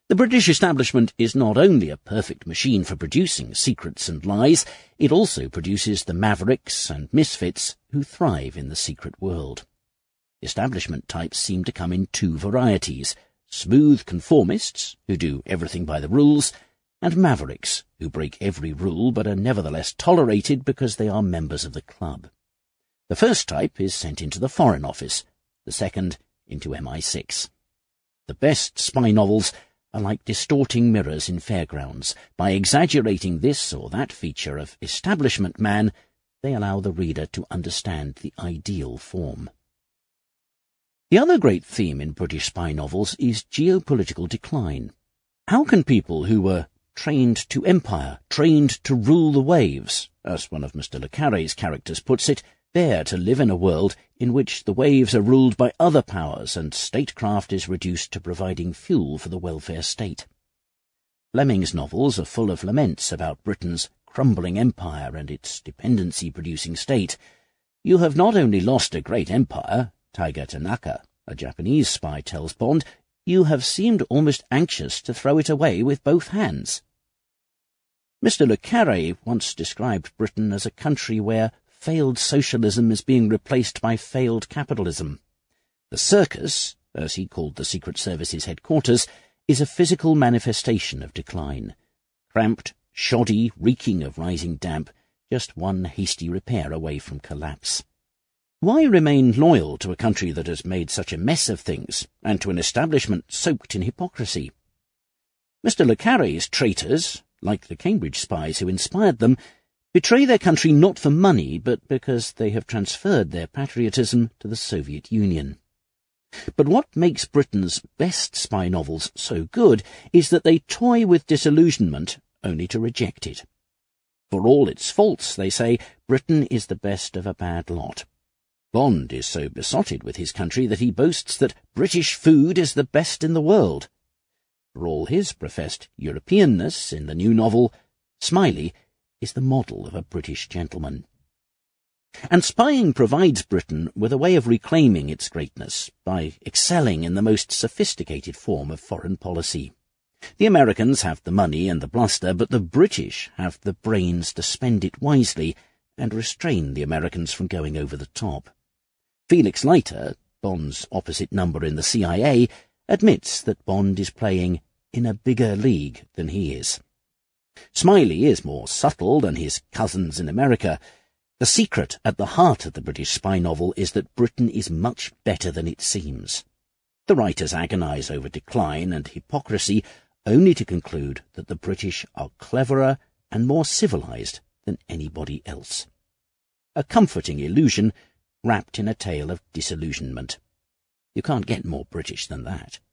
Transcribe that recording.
The British establishment is not only a perfect machine for producing secrets and lies, it also produces the mavericks and misfits who thrive in the secret world. Establishment types seem to come in two varieties: smooth conformists, who do everything by the rules, and mavericks, who break every rule but are nevertheless tolerated because they are members of the club. The first type is sent into the Foreign Office, the second into MI6. The best spy novels are like distorting mirrors in fairgrounds. By exaggerating this or that feature of establishment man, they allow the reader to understand the ideal form. The other great theme in British spy novels is geopolitical decline. How can people who were trained to empire, trained to rule the waves, as one of Mr. Le Carré's characters puts it, bear to live in a world in which the waves are ruled by other powers and statecraft is reduced to providing fuel for the welfare state? Fleming's novels are full of laments about Britain's crumbling empire and its dependency-producing state. You have not only lost a great empire, Taiga Tanaka, a Japanese spy, tells Bond, you have seemed almost anxious to throw it away with both hands. Mr. Le Carré once described Britain as a country where failed socialism is being replaced by failed capitalism. The circus, as he called the Secret Service's headquarters, is a physical manifestation of decline. Cramped, shoddy, reeking of rising damp, just one hasty repair away from collapse. Why remain loyal to a country that has made such a mess of things, and to an establishment soaked in hypocrisy? Mr. Le Carré's traitors, like the Cambridge spies who inspired them, betray their country not for money, but because they have transferred their patriotism to the Soviet Union. But what makes Britain's best spy novels so good is that they toy with disillusionment only to reject it. For all its faults, they say, Britain is the best of a bad lot. Bond is so besotted with his country that he boasts that British food is the best in the world. For all his professed Europeanness in the new novel, Smiley is the model of a British gentleman. And spying provides Britain with a way of reclaiming its greatness by excelling in the most sophisticated form of foreign policy. The Americans have the money and the bluster, but the British have the brains to spend it wisely and restrain the Americans from going over the top. Felix Leiter, Bond's opposite number in the CIA, admits that Bond is playing in a bigger league than he is. Smiley is more subtle than his cousins in America. The secret at the heart of the British spy novel is that Britain is much better than it seems. The writers agonize over decline and hypocrisy, only to conclude that the British are cleverer and more civilized than anybody else. A comforting illusion wrapped in a tale of disillusionment. You can't get more British than that.